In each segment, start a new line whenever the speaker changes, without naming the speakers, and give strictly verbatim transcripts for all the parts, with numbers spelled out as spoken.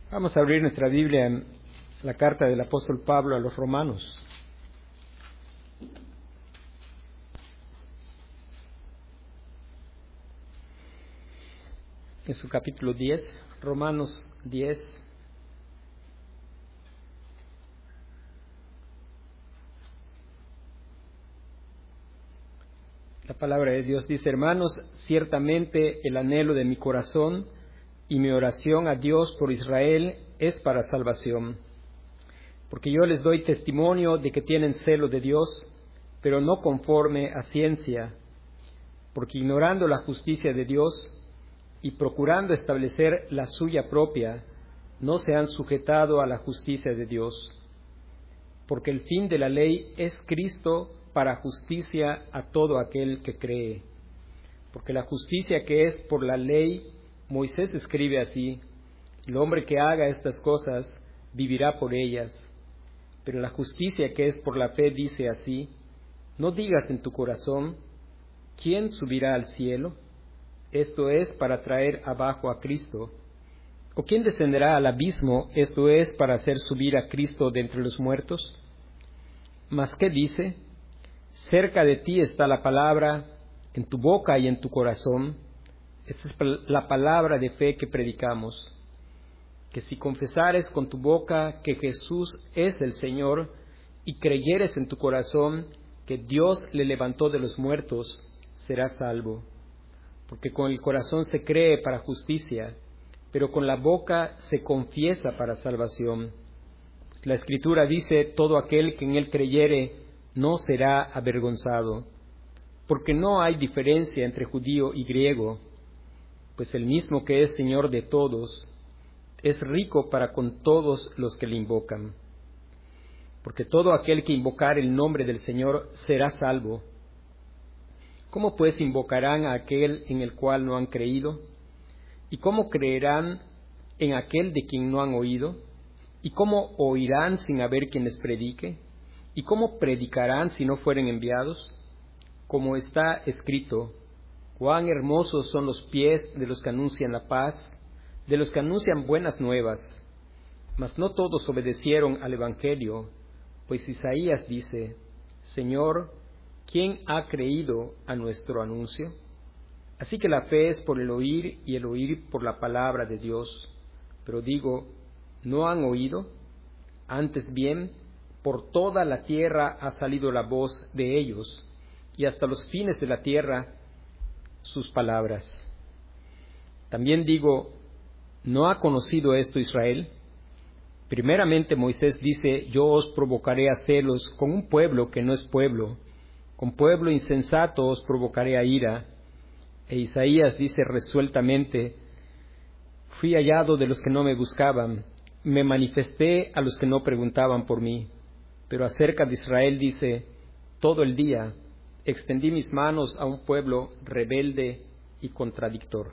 Vamos a abrir nuestra Biblia en la carta del apóstol Pablo a los Romanos. En su capítulo diez, Romanos diez. La palabra de Dios dice: hermanos, ciertamente el anhelo de mi corazón y mi oración a Dios por Israel es para salvación. Porque yo les doy testimonio de que tienen celo de Dios, pero no conforme a ciencia, porque ignorando la justicia de Dios y procurando establecer la suya propia, no se han sujetado a la justicia de Dios. Porque el fin de la ley es Cristo para justicia a todo aquel que cree. Porque la justicia que es por la ley, Moisés escribe así: el hombre que haga estas cosas vivirá por ellas. Pero la justicia que es por la fe dice así: no digas en tu corazón, ¿quién subirá al cielo? Esto es para traer abajo a Cristo. ¿O quién descenderá al abismo? Esto es para hacer subir a Cristo de entre los muertos. Mas ¿qué dice? Cerca de ti está la palabra, en tu boca y en tu corazón. Esta es la palabra de fe que predicamos, que si confesares con tu boca que Jesús es el Señor y creyeres en tu corazón que Dios le levantó de los muertos, serás salvo. Porque con el corazón se cree para justicia, pero con la boca se confiesa para salvación. Pues la Escritura dice: todo aquel que en él creyere no será avergonzado. Porque no hay diferencia entre judío y griego, pues el mismo que es Señor de todos es rico para con todos los que le invocan. Porque todo aquel que invocar el nombre del Señor será salvo. ¿Cómo pues invocarán a aquel en el cual no han creído? ¿Y cómo creerán en aquel de quien no han oído? ¿Y cómo oirán sin haber quien les predique? ¿Y cómo predicarán si no fueren enviados? Como está escrito: cuán hermosos son los pies de los que anuncian la paz, de los que anuncian buenas nuevas. Mas no todos obedecieron al Evangelio, pues Isaías dice: Señor, ¿quién ha creído a nuestro anuncio? Así que la fe es por el oír y el oír por la palabra de Dios. Pero digo, ¿no han oído? Antes bien, por toda la tierra ha salido la voz de ellos, y hasta los fines de la tierra sus palabras. También digo, ¿no ha conocido esto Israel? Primeramente Moisés dice: yo os provocaré a celos con un pueblo que no es pueblo, con pueblo insensato os provocaré a ira. E Isaías dice resueltamente: fui hallado de los que no me buscaban, me manifesté a los que no preguntaban por mí. Pero acerca de Israel dice: todo el día extendí mis manos a un pueblo rebelde y contradictor.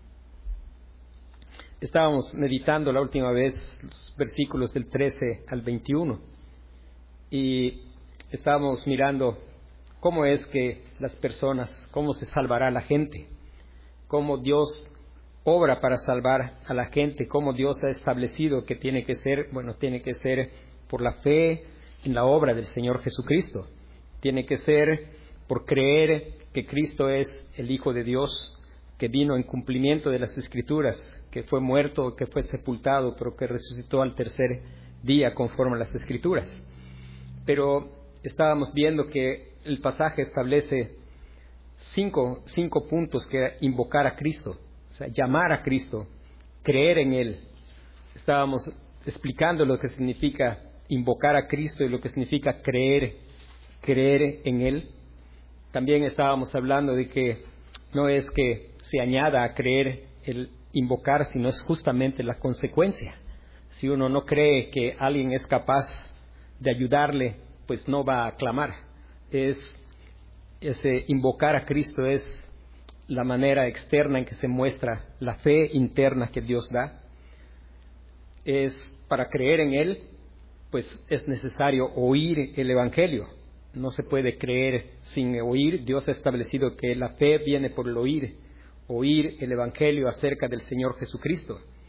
Estábamos meditando la última vez los versículos del trece al veintiuno y estábamos mirando cómo es que las personas, cómo se salvará la gente, cómo Dios obra para salvar a la gente, cómo Dios ha establecido que tiene que ser, bueno, tiene que ser por la fe en la obra del Señor Jesucristo, tiene que ser por creer que Cristo es el Hijo de Dios, que vino en cumplimiento de las Escrituras, que fue muerto, que fue sepultado, pero que resucitó al tercer día conforme a las Escrituras. Pero estábamos viendo que el pasaje establece cinco, cinco puntos que invocar a Cristo, o sea, llamar a Cristo, creer en Él. Estábamos explicando lo que significa invocar a Cristo y lo que significa creer, creer en Él. También estábamos hablando de que no es que se añada a creer el invocar, sino es justamente la consecuencia. Si uno no cree que alguien es capaz de ayudarle, pues no va a clamar. Es, ese invocar a Cristo es la manera externa en que se muestra la fe interna que Dios da. Es para creer en Él, pues es necesario oír el Evangelio. No se puede creer sin oír. Dios ha establecido que la fe viene por el oír, oír el Evangelio acerca del Señor Jesucristo.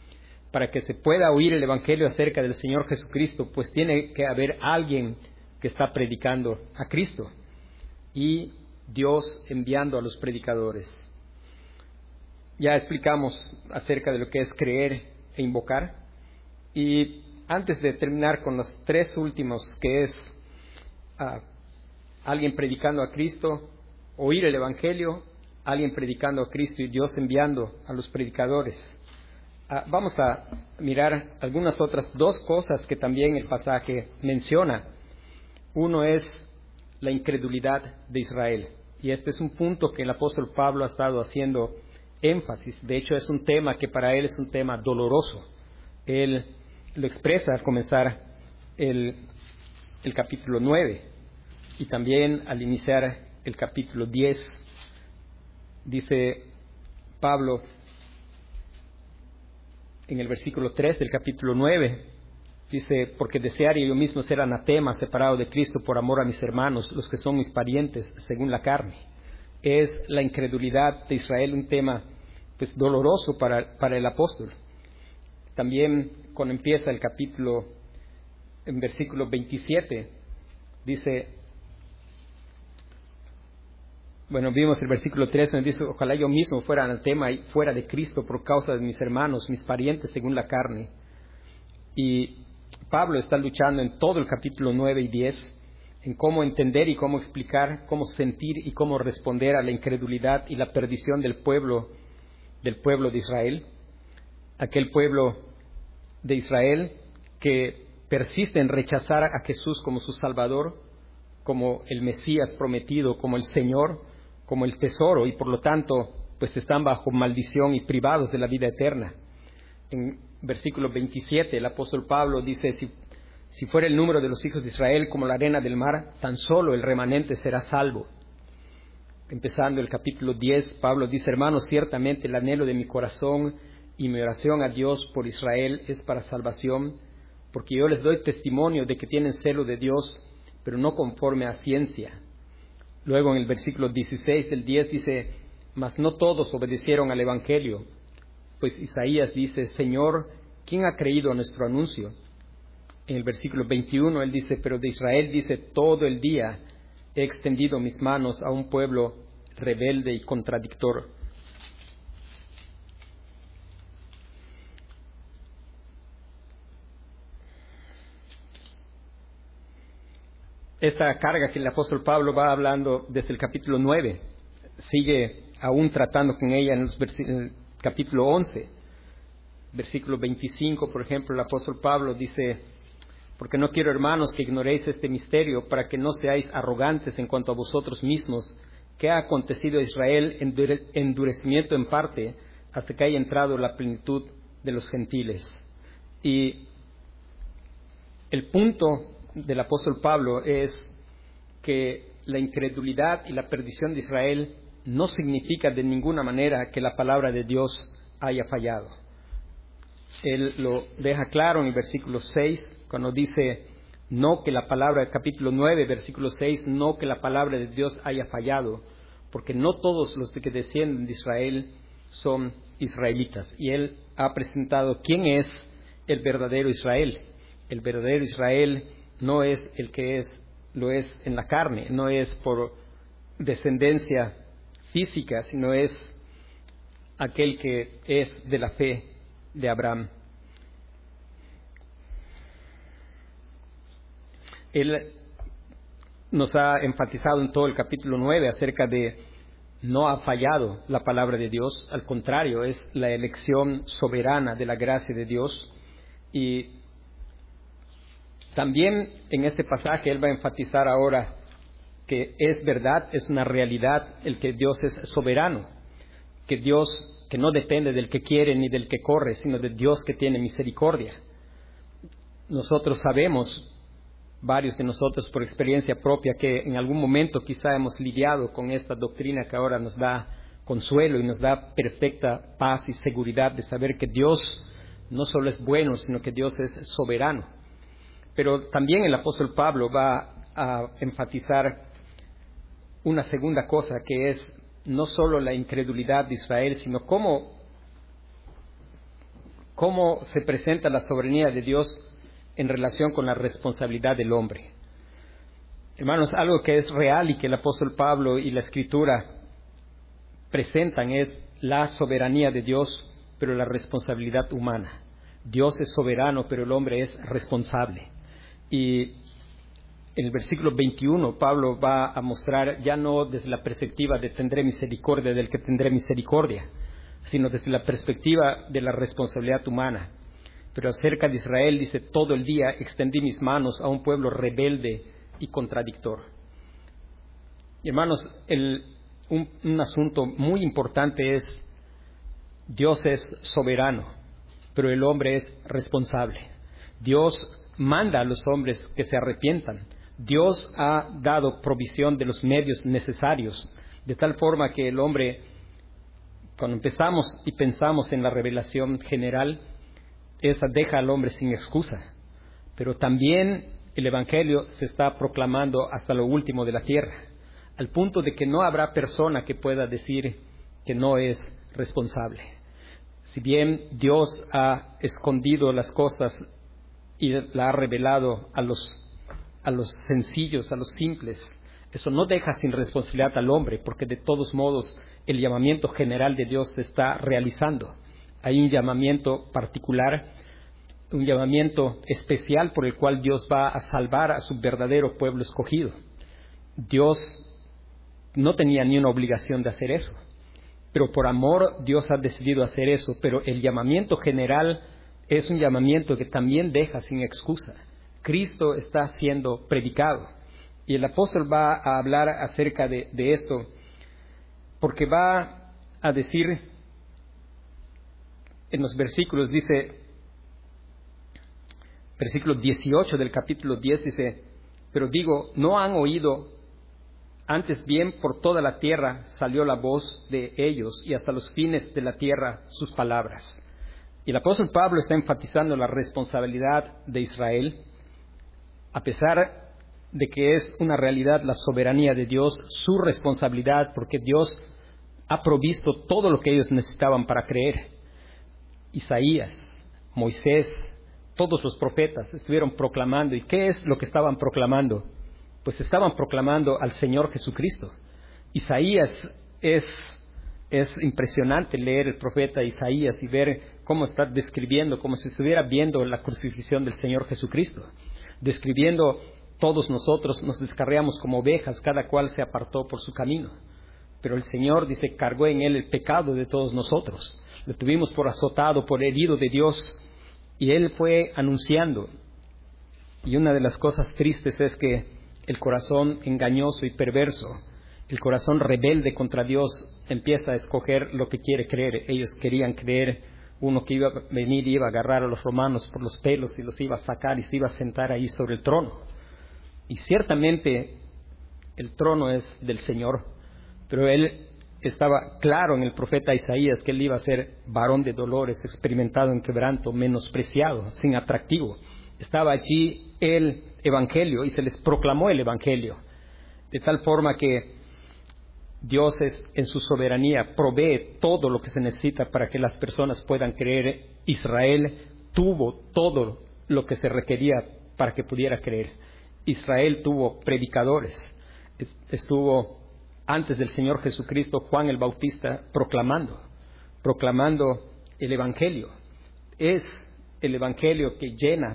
para que se pueda oír el Evangelio acerca del Señor Jesucristo, pues tiene que haber alguien que está predicando a Cristo y Dios enviando a los predicadores. Ya explicamos acerca de lo que es creer e invocar, y antes de terminar con los tres últimos, que es uh, alguien predicando a Cristo, oír el Evangelio, alguien predicando a Cristo y Dios enviando a los predicadores. Uh, vamos a mirar algunas otras dos cosas que también el pasaje menciona. Uno es la incredulidad de Israel, y este es un punto que el apóstol Pablo ha estado haciendo énfasis. De hecho, es un tema que para él es un tema doloroso. Él lo expresa al comenzar el, el capítulo nueve, y también al iniciar el capítulo diez. Dice Pablo en el versículo tres del capítulo nueve, dice: porque desearía yo mismo ser anatema, separado de Cristo por amor a mis hermanos, los que son mis parientes según la carne. Es la incredulidad de Israel un tema pues doloroso para, para el apóstol. También cuando empieza el capítulo, en versículo veintisiete, dice, bueno, vimos el versículo tres, donde dice: ojalá yo mismo fuera anatema y fuera de Cristo por causa de mis hermanos, mis parientes según la carne. Y Pablo está luchando en todo el capítulo nueve y diez en cómo entender y cómo explicar, cómo sentir y cómo responder a la incredulidad y la perdición del pueblo, del pueblo de Israel. Aquel pueblo de Israel que persiste en rechazar a Jesús como su Salvador, como el Mesías prometido, como el Señor, como el tesoro, y por lo tanto pues están bajo maldición y privados de la vida eterna. En versículo veintisiete el apóstol Pablo dice: si, si fuera el número de los hijos de Israel como la arena del mar, tan solo el remanente será salvo. Empezando el capítulo diez, Pablo dice: hermanos, ciertamente el anhelo de mi corazón y mi oración a Dios por Israel es para salvación, porque yo les doy testimonio de que tienen celo de Dios, pero no conforme a ciencia. Luego en el versículo dieciséis del diez dice: mas no todos obedecieron al Evangelio, pues Isaías dice: Señor, ¿quién ha creído a nuestro anuncio? En el versículo veintiuno él dice: pero de Israel dice: todo el día he extendido mis manos a un pueblo rebelde y contradictor. Esta carga que el apóstol Pablo va hablando desde el capítulo nueve, sigue aún tratando con ella en, los vers- en el capítulo once. Versículo veinticinco, por ejemplo, el apóstol Pablo dice: porque no quiero, hermanos, que ignoréis este misterio, para que no seáis arrogantes en cuanto a vosotros mismos, que ha acontecido a Israel endure- endurecimiento en parte, hasta que haya entrado la plenitud de los gentiles. Y el punto del apóstol Pablo es que la incredulidad y la perdición de Israel no significa de ninguna manera que la palabra de Dios haya fallado. Él lo deja claro en el versículo seis, cuando dice: no que la palabra, capítulo nueve, versículo seis, no que la palabra de Dios haya fallado, porque no todos los que descienden de Israel son israelitas. Y él ha presentado quién es el verdadero Israel. El verdadero Israel no es el que es, lo es en la carne, no es por descendencia física, sino es aquel que es de la fe de Abraham. Él nos ha enfatizado en todo el capítulo nueve acerca de no ha fallado la palabra de Dios, al contrario, es la elección soberana de la gracia de Dios. Y también en este pasaje él va a enfatizar ahora que es verdad, es una realidad el que Dios es soberano, que Dios que no depende del que quiere ni del que corre, sino de Dios que tiene misericordia. Nosotros sabemos, varios de nosotros por experiencia propia, que en algún momento quizá hemos lidiado con esta doctrina que ahora nos da consuelo y nos da perfecta paz y seguridad de saber que Dios no solo es bueno, sino que Dios es soberano. Pero también el apóstol Pablo va a enfatizar una segunda cosa, que es no solo la incredulidad de Israel, sino cómo, cómo se presenta la soberanía de Dios en relación con la responsabilidad del hombre. Hermanos, algo que es real y que el apóstol Pablo y la Escritura presentan es la soberanía de Dios, pero la responsabilidad humana. Dios es soberano, pero el hombre es responsable. Y en el versículo veintiuno, Pablo va a mostrar ya no desde la perspectiva de tendré misericordia del que tendré misericordia, sino desde la perspectiva de la responsabilidad humana. Pero acerca de Israel dice, todo el día extendí mis manos a un pueblo rebelde y contradictor. Y hermanos, el, un, un asunto muy importante es, Dios es soberano, pero el hombre es responsable. Dios manda a los hombres que se arrepientan. Dios ha dado provisión de los medios necesarios, de tal forma que el hombre, cuando empezamos y pensamos en la revelación general, esa deja al hombre sin excusa. Pero también el Evangelio se está proclamando hasta lo último de la tierra, al punto de que no habrá persona que pueda decir que no es responsable. Si bien Dios ha escondido las cosas y la ha revelado a los, a los sencillos, a los simples, eso no deja sin responsabilidad al hombre, porque de todos modos el llamamiento general de Dios se está realizando. Hay un llamamiento particular, un llamamiento especial por el cual Dios va a salvar a su verdadero pueblo escogido. Dios no tenía ni una obligación de hacer eso, pero por amor Dios ha decidido hacer eso. Pero el llamamiento general es un llamamiento que también deja sin excusa. Cristo está siendo predicado y el apóstol va a hablar acerca de, de esto, porque va a decir en los versículos, dice, versículo dieciocho del capítulo diez dice, pero digo, ¿no han oído? Antes bien por toda la tierra salió la voz de ellos y hasta los fines de la tierra sus palabras. Y el apóstol Pablo está enfatizando la responsabilidad de Israel, a pesar de que es una realidad la soberanía de Dios, su responsabilidad, porque Dios ha provisto todo lo que ellos necesitaban para creer. Isaías, Moisés, todos los profetas estuvieron proclamando. ¿Y qué es lo que estaban proclamando? Pues estaban proclamando al Señor Jesucristo. Isaías es, es impresionante leer el profeta Isaías y ver cómo está describiendo, como si estuviera viendo la crucifixión del Señor Jesucristo. Describiendo, todos nosotros nos descarriamos como ovejas, cada cual se apartó por su camino. Pero el Señor, dice, cargó en Él el pecado de todos nosotros. Lo tuvimos por azotado, por herido de Dios. Y Él fue anunciando. Y una de las cosas tristes es que el corazón engañoso y perverso, el corazón rebelde contra Dios, empieza a escoger lo que quiere creer. Ellos querían creer uno que iba a venir y iba a agarrar a los romanos por los pelos y los iba a sacar y se iba a sentar ahí sobre el trono. Y ciertamente el trono es del Señor, pero Él estaba claro en el profeta Isaías que Él iba a ser varón de dolores, experimentado en quebranto, menospreciado, sin atractivo. Estaba allí el Evangelio y se les proclamó el Evangelio, de tal forma que Dios es, en su soberanía provee todo lo que se necesita para que las personas puedan creer. Israel tuvo todo lo que se requería para que pudiera creer. Israel tuvo predicadores, estuvo antes del Señor Jesucristo Juan el Bautista proclamando, proclamando el Evangelio. Es el Evangelio que llena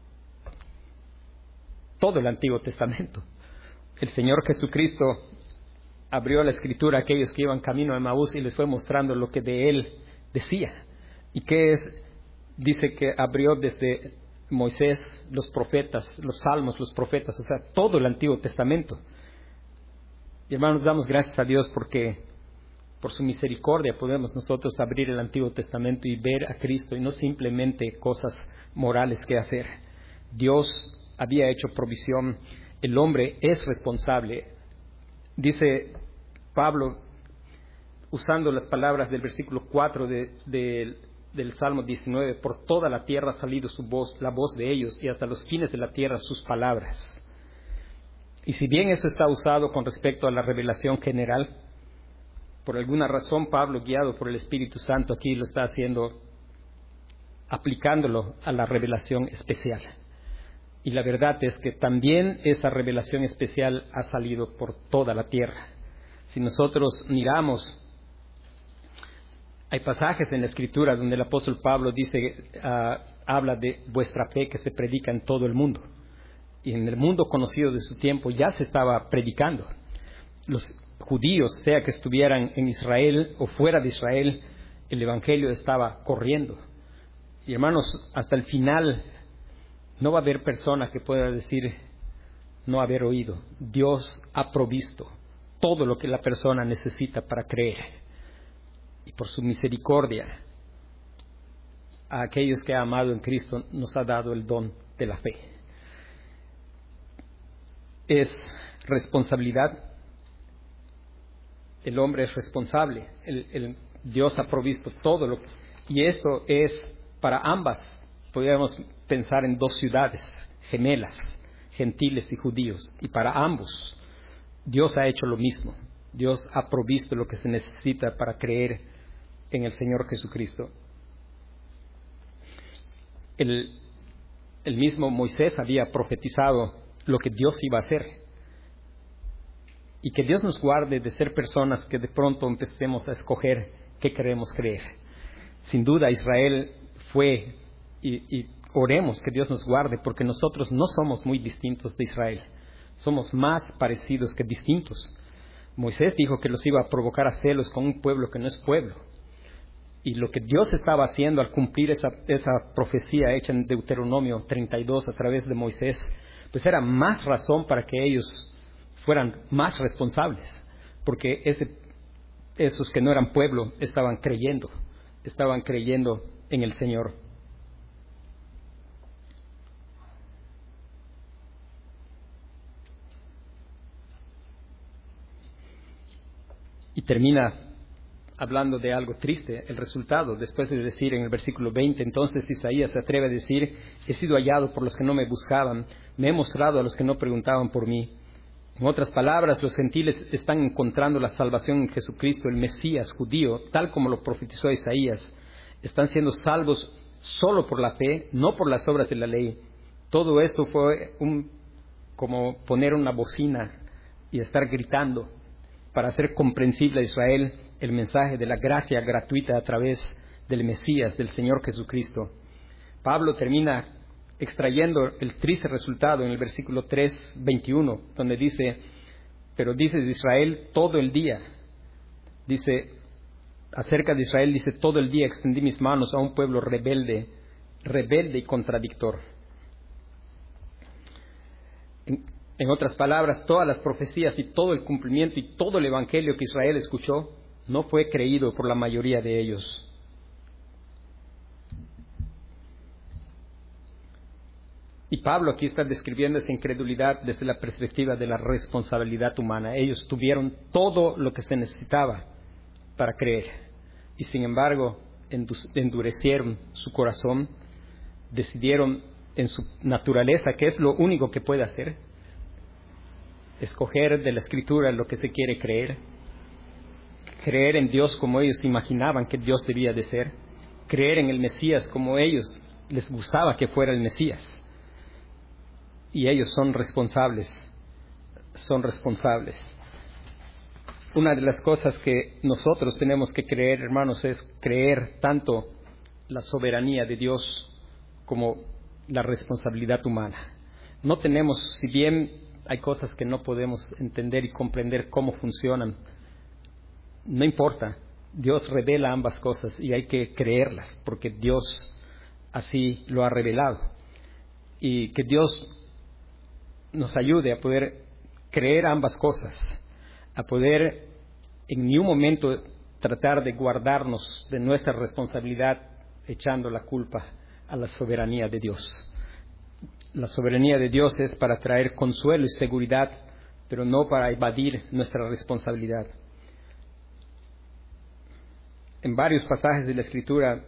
todo el Antiguo Testamento. El Señor Jesucristo abrió la Escritura a aquellos que iban camino a Emaús y les fue mostrando lo que de Él decía. ¿Y qué es? Dice que abrió desde Moisés, los profetas, los salmos, los profetas, o sea, todo el Antiguo Testamento. Y hermanos, damos gracias a Dios porque por su misericordia podemos nosotros abrir el Antiguo Testamento y ver a Cristo y no simplemente cosas morales que hacer. Dios había hecho provisión, el hombre es responsable. Dice Pablo, usando las palabras del versículo cuatro de, de, del Salmo diecinueve, por toda la tierra ha salido su voz, la voz de ellos, y hasta los fines de la tierra sus palabras. Y si bien eso está usado con respecto a la revelación general, por alguna razón Pablo, guiado por el Espíritu Santo, aquí lo está haciendo aplicándolo a la revelación especial. Y la verdad es que también esa revelación especial ha salido por toda la tierra. Si nosotros miramos, hay pasajes en la Escritura donde el apóstol Pablo dice, uh, habla de vuestra fe que se predica en todo el mundo. Y en el mundo conocido de su tiempo ya se estaba predicando. Los judíos, sea que estuvieran en Israel o fuera de Israel, el evangelio estaba corriendo. Y hermanos, hasta el final no va a haber persona que pueda decir no haber oído. Dios ha provisto todo lo que la persona necesita para creer. Y por su misericordia, a aquellos que ha amado en Cristo nos ha dado el don de la fe. Es responsabilidad. El hombre es responsable. El, el, Dios ha provisto todo lo que... Y esto es para ambas. Podríamos pensar en dos ciudades gemelas, gentiles y judíos. Y para ambos, Dios ha hecho lo mismo. Dios ha provisto lo que se necesita para creer en el Señor Jesucristo. El, el mismo Moisés había profetizado lo que Dios iba a hacer. Y que Dios nos guarde de ser personas que de pronto empecemos a escoger qué queremos creer. Sin duda Israel fue, y, y oremos que Dios nos guarde, porque nosotros no somos muy distintos de Israel. Somos más parecidos que distintos. Moisés dijo que los iba a provocar a celos con un pueblo que no es pueblo. Y lo que Dios estaba haciendo al cumplir esa, esa profecía hecha en Deuteronomio treinta y dos a través de Moisés, pues era más razón para que ellos fueran más responsables, porque ese, esos que no eran pueblo estaban creyendo, estaban creyendo en el Señor. Y termina hablando de algo triste, el resultado, después de decir en el versículo veinte, entonces Isaías se atreve a decir, he sido hallado por los que no me buscaban, me he mostrado a los que no preguntaban por mí. En otras palabras, los gentiles están encontrando la salvación en Jesucristo, el Mesías judío, tal como lo profetizó Isaías. Están siendo salvos solo por la fe, no por las obras de la ley. Todo esto fue un, como poner una bocina y estar gritando para hacer comprensible a Israel el mensaje de la gracia gratuita a través del Mesías, del Señor Jesucristo. Pablo termina extrayendo el triste resultado en el versículo tres, veintiuno, donde dice, pero dice de Israel todo el día, dice, acerca de Israel, dice, todo el día extendí mis manos a un pueblo rebelde, rebelde y contradictor. En, en otras palabras, todas las profecías y todo el cumplimiento y todo el evangelio que Israel escuchó no fue creído por la mayoría de ellos. Y Pablo aquí está describiendo esa incredulidad desde la perspectiva de la responsabilidad humana. Ellos tuvieron todo lo que se necesitaba para creer. Y sin embargo, endurecieron su corazón, decidieron en su naturaleza, que es lo único que puede hacer, escoger de la Escritura lo que se quiere creer, creer en Dios como ellos imaginaban que Dios debía de ser, creer en el Mesías como ellos les gustaba que fuera el Mesías. Y ellos son responsables, son responsables. Una de las cosas que nosotros tenemos que creer, hermanos, es creer tanto la soberanía de Dios como la responsabilidad humana. No tenemos, si bien hay cosas que no podemos entender y comprender cómo funcionan, no importa, Dios revela ambas cosas y hay que creerlas, porque Dios así lo ha revelado. Y que Dios nos ayude a poder creer ambas cosas, a poder en ni un momento tratar de guardarnos de nuestra responsabilidad echando la culpa a la soberanía de Dios. La soberanía de Dios es para traer consuelo y seguridad, pero no para evadir nuestra responsabilidad. En varios pasajes de la Escritura,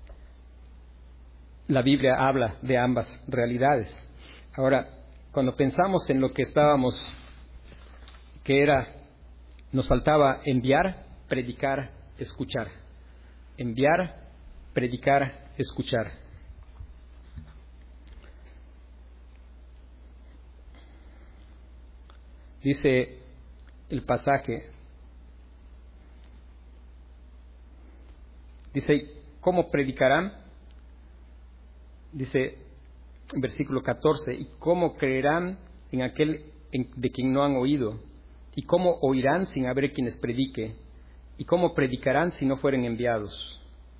la Biblia habla de ambas realidades. Ahora, cuando pensamos en lo que estábamos, que era, nos faltaba enviar, predicar, escuchar. Enviar, predicar, escuchar. Dice el pasaje, dice, ¿cómo predicarán? Dice, versículo catorce, ¿y cómo creerán en aquel en, de quien no han oído? ¿Y cómo oirán sin haber quienes predique? ¿Y cómo predicarán si no fueren enviados?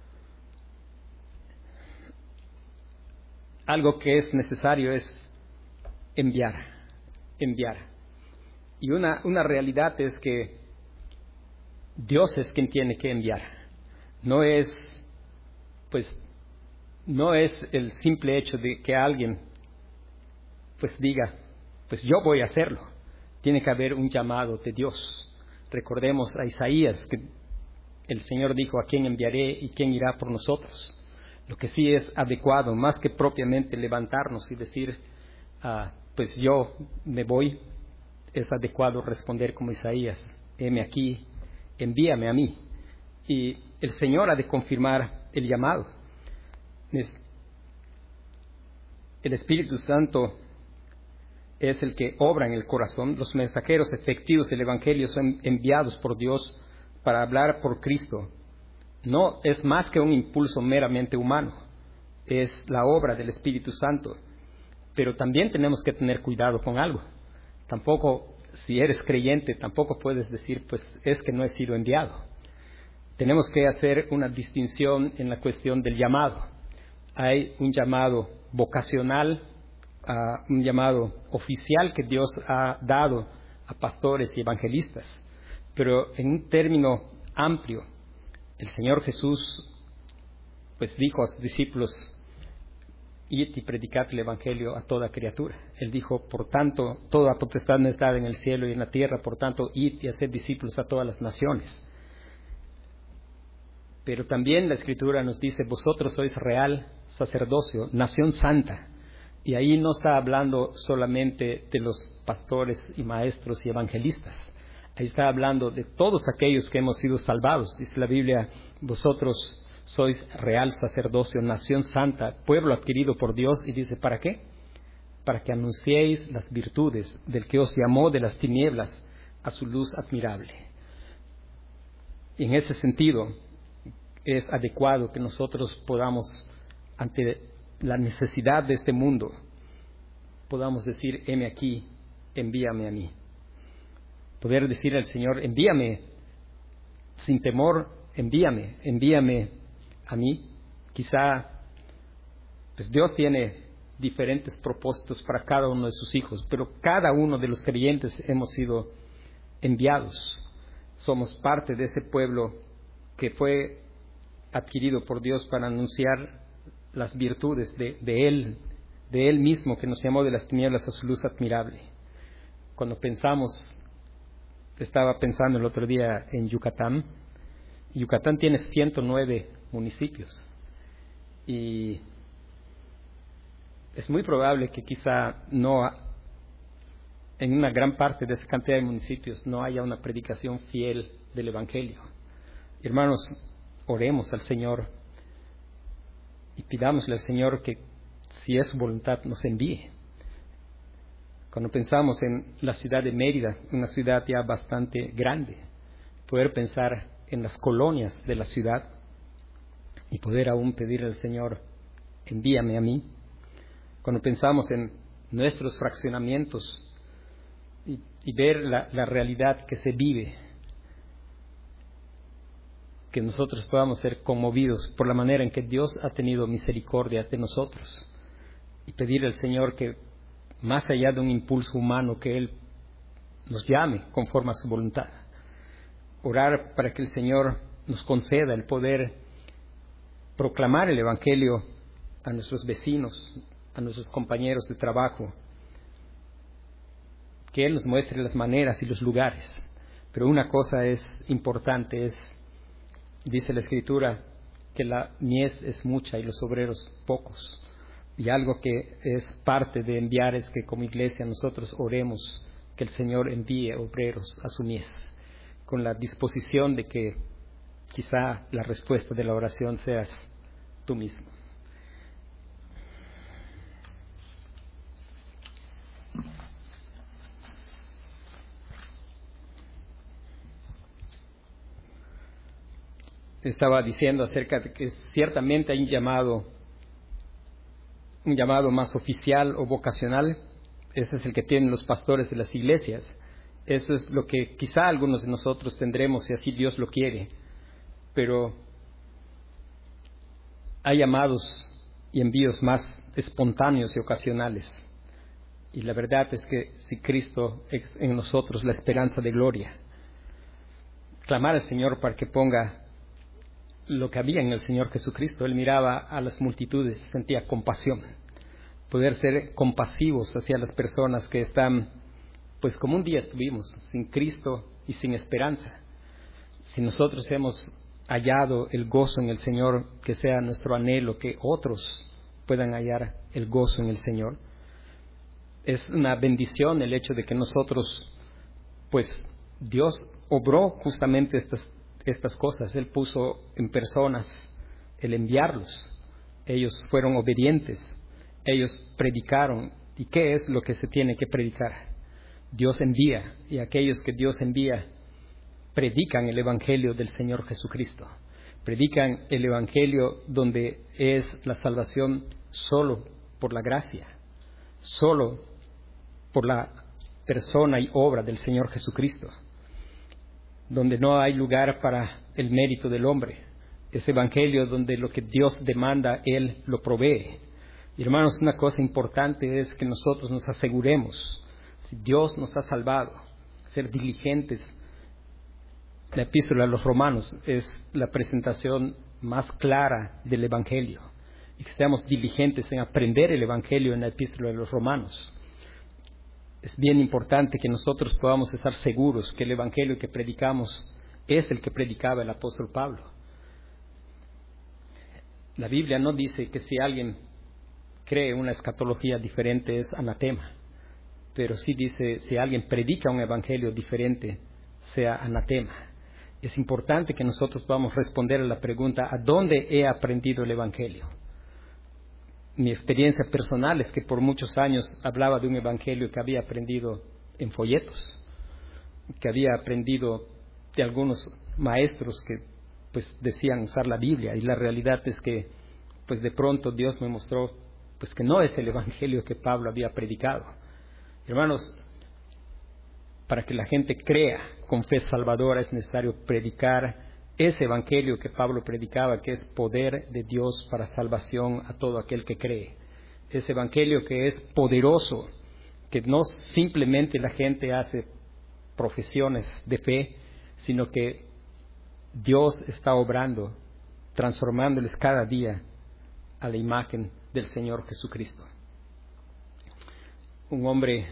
Algo que es necesario es enviar, enviar. Y una, una realidad es que Dios es quien tiene que enviar. No es, pues, no es el simple hecho de que alguien, pues, diga, pues yo voy a hacerlo. Tiene que haber un llamado de Dios. Recordemos a Isaías, que el Señor dijo, ¿a quién enviaré y quién irá por nosotros? Lo que sí es adecuado, más que propiamente levantarnos y decir, ah, pues yo me voy, es adecuado responder como Isaías, heme aquí, envíame a mí. Y el Señor ha de confirmar el llamado. El Espíritu Santo es el que obra en el corazón. Los mensajeros efectivos del Evangelio son enviados por Dios para hablar por Cristo. No es más que un impulso meramente humano, es la obra del Espíritu Santo. Pero también tenemos que tener cuidado con algo. Tampoco, si eres creyente, tampoco puedes decir, pues es que no he sido enviado. Tenemos que hacer una distinción en la cuestión del llamado. Hay un llamado vocacional, uh, un llamado oficial que Dios ha dado a pastores y evangelistas. Pero en un término amplio, el Señor Jesús pues dijo a sus discípulos, id y predicad el Evangelio a toda criatura. Él dijo, por tanto, toda potestad me es dada en el cielo y en la tierra, por tanto, id y haced discípulos a todas las naciones. Pero también la Escritura nos dice, vosotros sois real sacerdocio, nación santa. Y ahí no está hablando solamente de los pastores y maestros y evangelistas. Ahí está hablando de todos aquellos que hemos sido salvados. Dice la Biblia, vosotros sois real sacerdocio, nación santa, pueblo adquirido por Dios. Y dice, ¿para qué? Para que anunciéis las virtudes del que os llamó de las tinieblas a su luz admirable. Y en ese sentido es adecuado que nosotros podamos, ante la necesidad de este mundo, podamos decir, heme aquí, envíame a mí. Poder decir al Señor, envíame, sin temor, envíame, envíame a mí. Quizá, pues Dios tiene diferentes propósitos para cada uno de sus hijos, pero cada uno de los creyentes hemos sido enviados. Somos parte de ese pueblo que fue adquirido por Dios para anunciar las virtudes de, de Él, de Él mismo, que nos llamó de las tinieblas a su luz admirable. Cuando pensamos, estaba pensando el otro día en Yucatán. Yucatán tiene ciento nueve municipios y es muy probable que quizá no, en una gran parte de esa cantidad de municipios no haya una predicación fiel del Evangelio. Hermanos, oremos al Señor y pidámosle al Señor que, si es su voluntad, nos envíe. Cuando pensamos en la ciudad de Mérida, una ciudad ya bastante grande, poder pensar en las colonias de la ciudad y poder aún pedir al Señor, envíame a mí. Cuando pensamos en nuestros fraccionamientos y, y ver la, la realidad que se vive, que nosotros podamos ser conmovidos por la manera en que Dios ha tenido misericordia de nosotros y pedir al Señor que, más allá de un impulso humano, que Él nos llame conforme a su voluntad. Orar para que el Señor nos conceda el poder proclamar el Evangelio a nuestros vecinos, a nuestros compañeros de trabajo, que Él nos muestre las maneras y los lugares. Pero una cosa es importante, es, dice la Escritura, que la mies es mucha y los obreros pocos. Y algo que es parte de enviar es que como iglesia nosotros oremos que el Señor envíe obreros a su mies, con la disposición de que quizá la respuesta de la oración seas tú mismo. estaba diciendo acerca de que ciertamente hay un llamado, un llamado más oficial o vocacional. Ese es el que tienen los pastores de las iglesias. Eso es lo que quizá algunos de nosotros tendremos si así Dios lo quiere. Pero hay llamados y envíos más espontáneos y ocasionales. Y la verdad es que si Cristo es en nosotros la esperanza de gloria, clamar al Señor para que ponga lo que había en el Señor Jesucristo. Él miraba a las multitudes, sentía compasión. Poder ser compasivos hacia las personas que están, pues como un día estuvimos, sin Cristo y sin esperanza. Si nosotros hemos hallado el gozo en el Señor, que sea nuestro anhelo que otros puedan hallar el gozo en el Señor. Es una bendición el hecho de que nosotros, pues Dios obró justamente estas, estas cosas. Él puso en personas el enviarlos. Ellos fueron obedientes. Ellos predicaron. ¿Y qué es lo que se tiene que predicar? Dios envía. Y aquellos que Dios envía predican el Evangelio del Señor Jesucristo. Predican el Evangelio donde es la salvación solo por la gracia. Solo por la persona y obra del Señor Jesucristo, donde no hay lugar para el mérito del hombre. Es evangelio donde lo que Dios demanda, Él lo provee. Y hermanos, una cosa importante es que nosotros nos aseguremos, si Dios nos ha salvado, ser diligentes. La epístola a los Romanos es la presentación más clara del evangelio, y que seamos diligentes en aprender el evangelio en la epístola de los Romanos. Es bien importante que nosotros podamos estar seguros que el evangelio que predicamos es el que predicaba el apóstol Pablo. La Biblia no dice que si alguien cree una escatología diferente es anatema, pero sí dice si alguien predica un evangelio diferente sea anatema. Es importante que nosotros podamos responder a la pregunta: ¿a dónde he aprendido el evangelio? Mi experiencia personal es que por muchos años hablaba de un evangelio que había aprendido en folletos, que había aprendido de algunos maestros que pues decían usar la Biblia, y la realidad es que pues de pronto Dios me mostró pues que no es el evangelio que Pablo había predicado. Hermanos, para que la gente crea con fe salvadora es necesario predicar ese evangelio que Pablo predicaba, que es poder de Dios para salvación a todo aquel que cree. Ese evangelio que es poderoso, que no simplemente la gente hace profesiones de fe, sino que Dios está obrando, transformándoles cada día a la imagen del Señor Jesucristo. Un hombre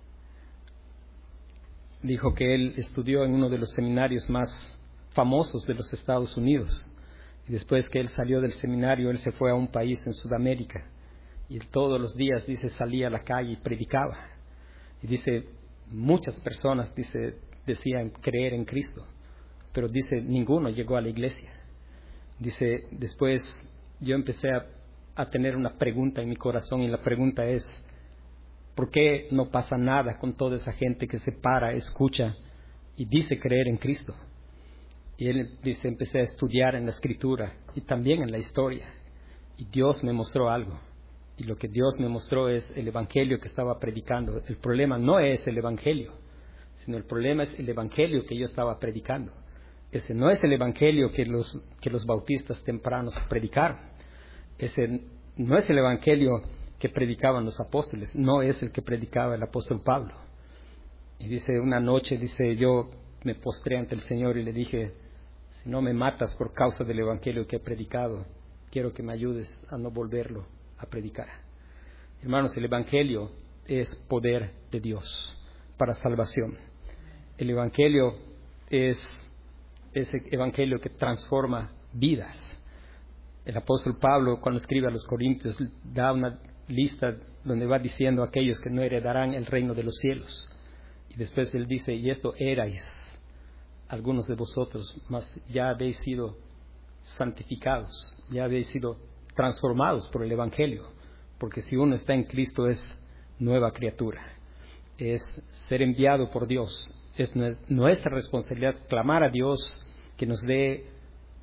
dijo que él estudió en uno de los seminarios más famosos de los Estados Unidos, y después que él salió del seminario él se fue a un país en Sudamérica, y él todos los días dice salía a la calle y predicaba, y dice muchas personas dice decían creer en Cristo, pero dice ninguno llegó a la iglesia. Dice después yo empecé a, a tener una pregunta en mi corazón, y la pregunta es: ¿por qué no pasa nada con toda esa gente que se para, escucha y dice creer en Cristo? Y él dice, empecé a estudiar en la Escritura y también en la historia, y Dios me mostró algo, y lo que Dios me mostró es el evangelio que estaba predicando. El problema no es el evangelio, sino el problema es el evangelio que yo estaba predicando. Ese no es el evangelio que los, que los bautistas tempranos predicaron. Ese no es el evangelio que predicaban los apóstoles, no es el que predicaba el apóstol Pablo. Y dice, una noche, dice, yo me postré ante el Señor y le dije: si no me matas por causa del evangelio que he predicado, quiero que me ayudes a no volverlo a predicar. Hermanos, el evangelio es poder de Dios para salvación. El evangelio es ese evangelio que transforma vidas. El apóstol Pablo, cuando escribe a los Corintios, da una lista donde va diciendo a aquellos que no heredarán el reino de los cielos, y después él dice: y esto erais algunos de vosotros, mas ya habéis sido santificados, ya habéis sido transformados por el evangelio, porque si uno está en Cristo es nueva criatura, es ser enviado por Dios. Es nuestra responsabilidad clamar a Dios que nos dé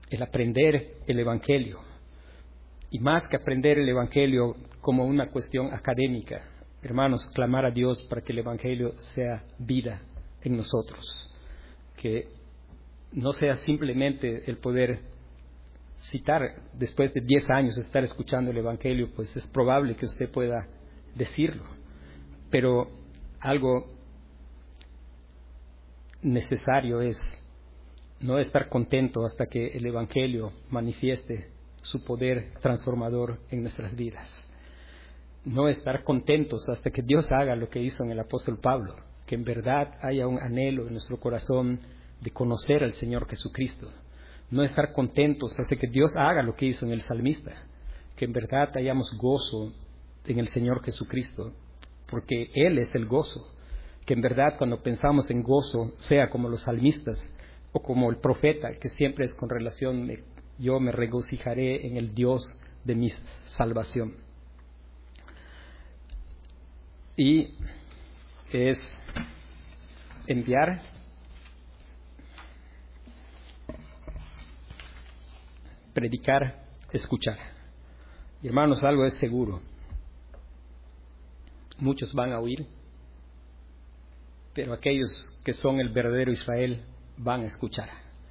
el aprender el Evangelio. Y más que aprender el Evangelio como una cuestión académica, hermanos, clamar a Dios para que el Evangelio sea vida en nosotros. Que no sea simplemente el poder citar, después de diez años de estar escuchando el Evangelio, pues es probable que usted pueda decirlo. Pero algo necesario es no estar contento hasta que el Evangelio manifieste su poder transformador en nuestras vidas. No estar contentos hasta que Dios haga lo que hizo en el apóstol Pablo, que en verdad haya un anhelo en nuestro corazón de conocer al Señor Jesucristo. No estar contentos hasta que Dios haga lo que hizo en el salmista, que en verdad hayamos gozo en el Señor Jesucristo, porque Él es el gozo. Que en verdad cuando pensamos en gozo, sea como los salmistas o como el profeta, que siempre es con relación de yo me regocijaré en el Dios de mi salvación. Y es enviar, predicar, escuchar. Y hermanos, algo es seguro. Muchos van a oír, pero aquellos que son el verdadero Israel van a escuchar.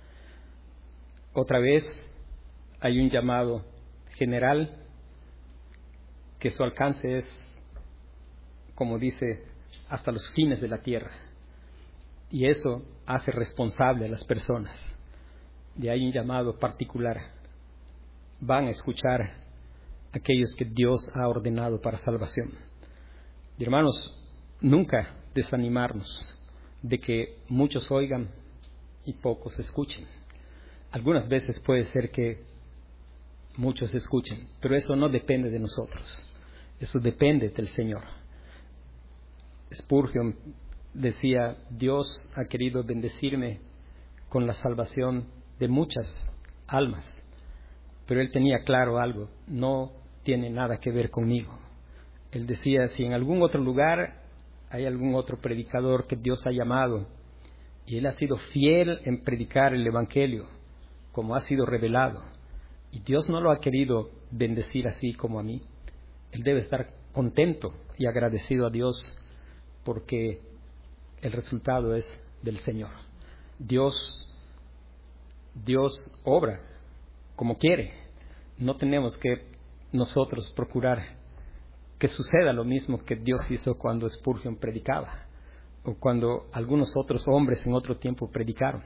Otra vez hay un llamado general que su alcance es, como dice, hasta los fines de la tierra. Y eso hace responsable a las personas. Y hay un llamado particular. Van a escuchar aquellos que Dios ha ordenado para salvación. Y hermanos, nunca desanimarnos de que muchos oigan y pocos escuchen. Algunas veces puede ser que muchos escuchen, pero eso no depende de nosotros. Eso depende del Señor. Spurgeon decía, Dios ha querido bendecirme con la salvación de muchas almas, pero él tenía claro algo, no tiene nada que ver conmigo. Él decía, si en algún otro lugar hay algún otro predicador que Dios ha llamado y él ha sido fiel en predicar el Evangelio como ha sido revelado y Dios no lo ha querido bendecir así como a mí, él debe estar contento y agradecido a Dios porque el resultado es del Señor. Dios, Dios obra como quiere. No tenemos que nosotros procurar que suceda lo mismo que Dios hizo cuando Spurgeon predicaba o cuando algunos otros hombres en otro tiempo predicaron.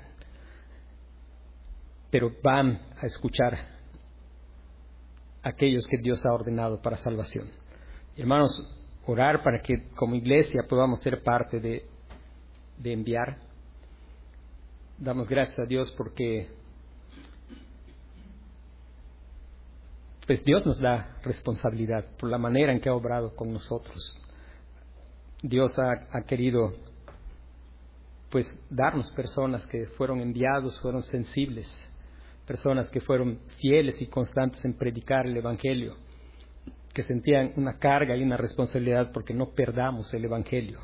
Pero van a escuchar a aquellos que Dios ha ordenado para salvación. Hermanos, orar para que como iglesia podamos ser parte de, de enviar. Damos gracias a Dios porque pues Dios nos da responsabilidad por la manera en que ha obrado con nosotros. Dios ha, ha querido pues darnos personas que fueron enviados, fueron sensibles, personas que fueron fieles y constantes en predicar el Evangelio, que sentían una carga y una responsabilidad porque no perdamos el Evangelio.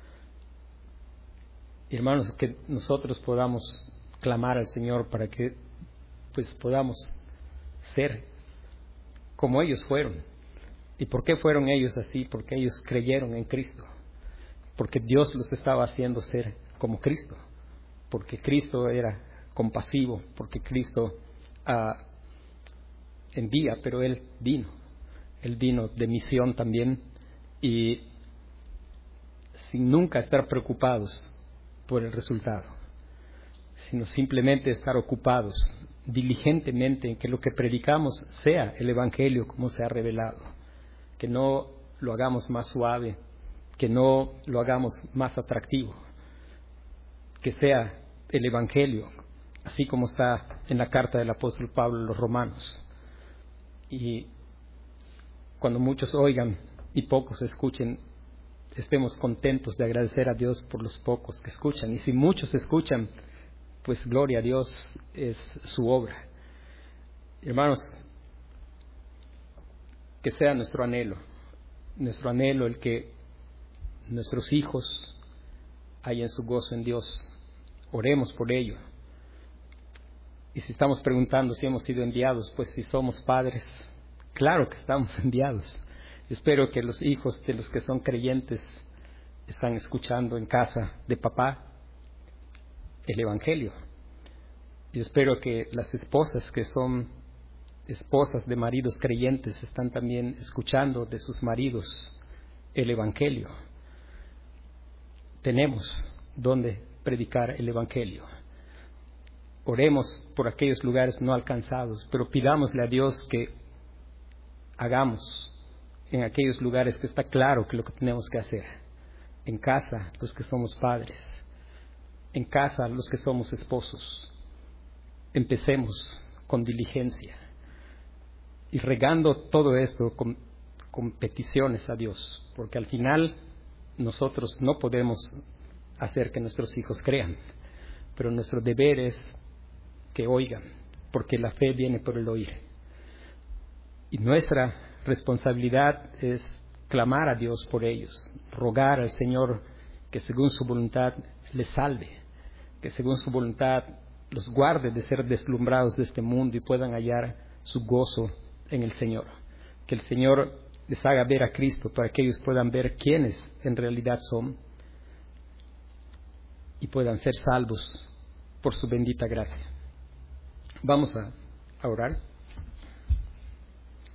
Y hermanos, que nosotros podamos clamar al Señor para que pues podamos ser como ellos fueron. ¿Y por qué fueron ellos así? Porque ellos creyeron en Cristo. Porque Dios los estaba haciendo ser como Cristo. Porque Cristo era compasivo. Porque Cristo uh, envía, pero Él vino. Él vino de misión también. Y sin nunca estar preocupados por el resultado, sino simplemente estar ocupados diligentemente en que lo que predicamos sea el Evangelio como se ha revelado, que no lo hagamos más suave, que no lo hagamos más atractivo, que sea el Evangelio, así como está en la carta del apóstol Pablo a los romanos. Y cuando muchos oigan y pocos escuchen, estemos contentos de agradecer a Dios por los pocos que escuchan. Y si muchos escuchan, pues gloria a Dios, es su obra. Hermanos, que sea nuestro anhelo, nuestro anhelo el que nuestros hijos hayan su gozo en Dios. Oremos por ello. Y si estamos preguntando si hemos sido enviados, pues si somos padres, claro que estamos enviados. Espero que los hijos de los que son creyentes están escuchando en casa de papá el Evangelio. Yo espero que las esposas que son esposas de maridos creyentes están también escuchando de sus maridos el Evangelio. Tenemos donde predicar el Evangelio. Oremos por aquellos lugares no alcanzados, pero pidámosle a Dios que hagamos en aquellos lugares que está claro que lo que tenemos que hacer. En casa, los que somos padres. En casa, los que somos esposos. Empecemos con diligencia y regando todo esto con, con peticiones a Dios, porque al final nosotros no podemos hacer que nuestros hijos crean, pero nuestro deber es que oigan, porque la fe viene por el oír. Y nuestra responsabilidad es clamar a Dios por ellos, rogar al Señor que según su voluntad les salve, que según su voluntad los guarde de ser deslumbrados de este mundo y puedan hallar su gozo en el Señor. Que el Señor les haga ver a Cristo para que ellos puedan ver quiénes en realidad son y puedan ser salvos por su bendita gracia. Vamos a, a orar.